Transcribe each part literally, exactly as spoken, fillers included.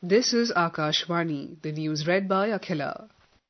This is Akashvani, the news read by Akhila.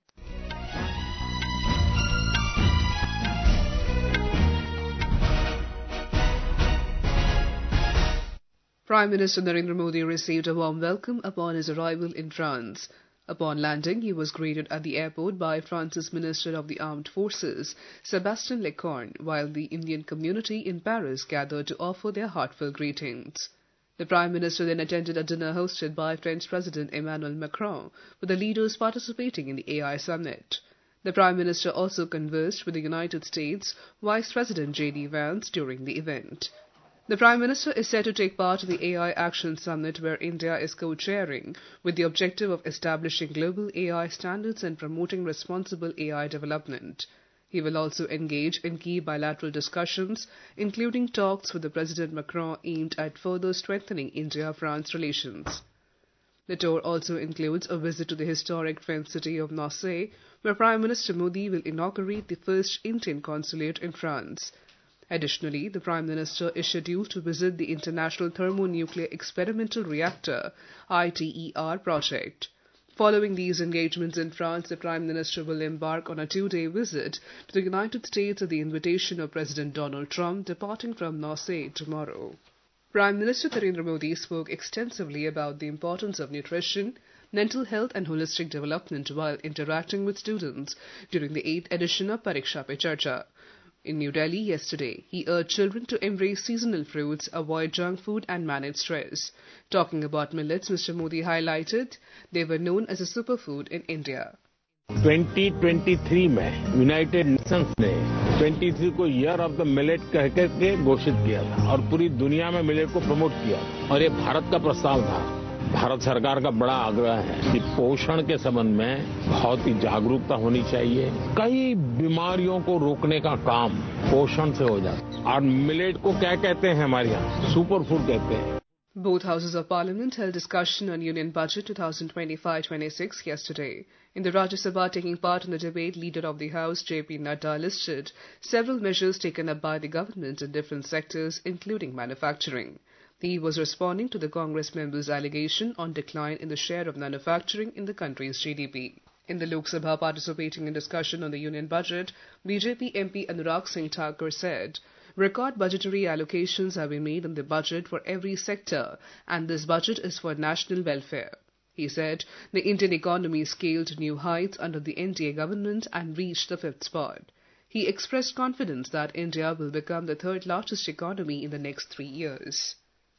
Prime Minister Narendra Modi received a warm welcome upon his arrival in France. Upon landing, he was greeted at the airport by France's Minister of the Armed Forces, Sébastien Lecornu, while the Indian community in Paris gathered to offer their heartfelt greetings. The Prime Minister then attended a dinner hosted by French President Emmanuel Macron, with the leaders participating in the A I summit. The Prime Minister also conversed with the United States Vice President J D Vance during the event. The Prime Minister is set to take part in the A I Action Summit, where India is co-chairing, with the objective of establishing global A I standards and promoting responsible A I development. He will also engage in key bilateral discussions, including talks with the President Macron aimed at further strengthening India-France relations. The tour also includes a visit to the historic French city of Marseille, where Prime Minister Modi will inaugurate the first Indian consulate in France. Additionally, the Prime Minister is scheduled to visit the International Thermonuclear Experimental Reactor I T E R project. Following these engagements in France, the Prime Minister will embark on a two-day visit to the United States at the invitation of President Donald Trump, departing from Marseille tomorrow. Prime Minister Narendra Modi spoke extensively about the importance of nutrition, mental health and holistic development while interacting with students during the eighth edition of Pariksha Pe Charcha. In New Delhi yesterday, he urged children to embrace seasonal fruits, avoid junk food and manage stress. Talking about millets, Mister Modi highlighted they were known as a superfood in India. twenty twenty-three में United Nations ने तेईस को year of the millet कह के घोषित किया था और पूरी दुनिया में मिलेट को प्रमोट किया और ये भारत का प्रस्ताव था। भारत सरकार का बड़ा आग्रह है कि पोषण के संबंध में बहुत ही जागरूकता होनी चाहिए। कई बीमारियों को रोकने का काम पोषण से हो जाता है और मिलेट को क्या कहते हैं हमारे यहाँ सुपर फूड कहते हैं। Both houses of parliament held discussion on Union Budget twenty twenty-five twenty-six yesterday. In the Rajya Sabha, taking part in the debate, Leader of the House, J P Nadda, listed several measures taken up by the government in different sectors, including manufacturing. He was responding to the Congress members' allegation on decline in the share of manufacturing in the country's G D P. In the Lok Sabha, participating in discussion on the Union Budget, B J P M P Anurag Singh Thakur said, record budgetary allocations have been made in the budget for every sector, and this budget is for national welfare. He said the Indian economy scaled new heights under the N D A government and reached the fifth spot. He expressed confidence that India will become the third largest economy in the next three years.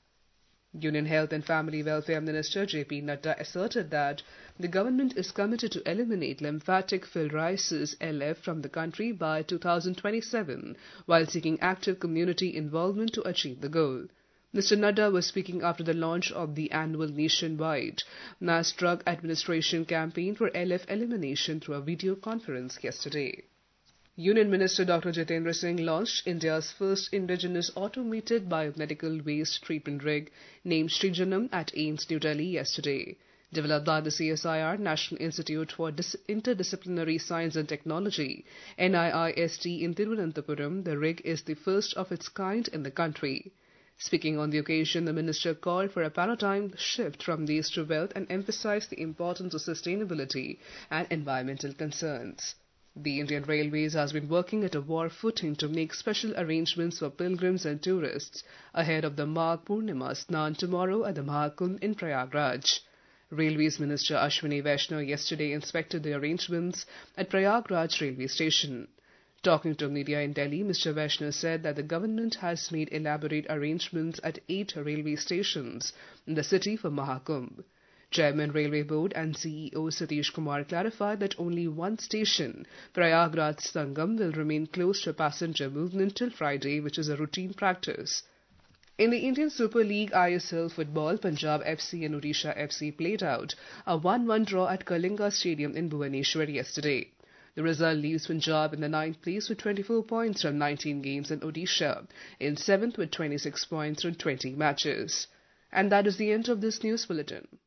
Union Health and Family Welfare Minister J P Nadda asserted that the government is committed to eliminate lymphatic filariasis L F from the country by two thousand twenty-seven, while seeking active community involvement to achieve the goal. Mister Nadda was speaking after the launch of the annual nationwide Mass Drug Administration campaign for L F elimination through a video conference yesterday. Union Minister Doctor Jitendra Singh launched India's first indigenous automated biomedical waste treatment rig named Srijanam at AIIMS New Delhi yesterday. Developed by the C S I R National Institute for Dis- Interdisciplinary Science and Technology, N I I S T in Thiruvananthapuram, the rig is the first of its kind in the country. Speaking on the occasion, the minister called for a paradigm shift from waste to wealth and emphasized the importance of sustainability and environmental concerns. The Indian Railways has been working at a war footing to make special arrangements for pilgrims and tourists ahead of the Magh Purnima Snan tomorrow at the Mahakundh in Prayagraj. Railways Minister Ashwini Vaishnaw yesterday inspected the arrangements at Prayagraj railway station. Talking to media in Delhi, Mister Vaishnaw said that the government has made elaborate arrangements at eight railway stations in the city for Mahakumbh. Chairman Railway Board and C E O Satish Kumar clarified that only one station, Prayagraj Sangam, will remain closed to passenger movement till Friday, which is a routine practice. In the Indian Super League I S L football, Punjab F C and Odisha F C played out a one one draw at Kalinga Stadium in Bhubaneswar yesterday. The result leaves Punjab in the ninth place with twenty-four points from nineteen games and Odisha in seventh with twenty-six points from twenty matches. And that is the end of this news bulletin.